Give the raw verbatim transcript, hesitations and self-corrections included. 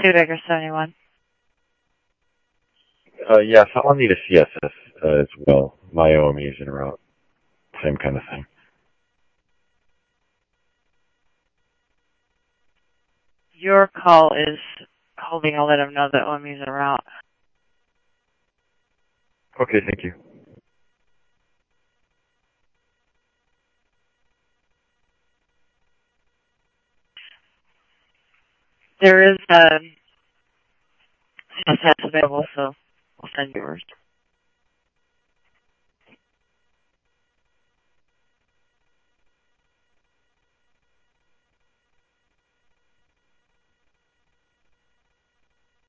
Studebaker seventy-one. Uh, yes, I'll need a C S S uh, as well. My O M E is in route. Same kind of thing. Your call is holding. I'll let him know that O M E's en route. Okay, thank you. There is um, C S S available, so we'll send yours.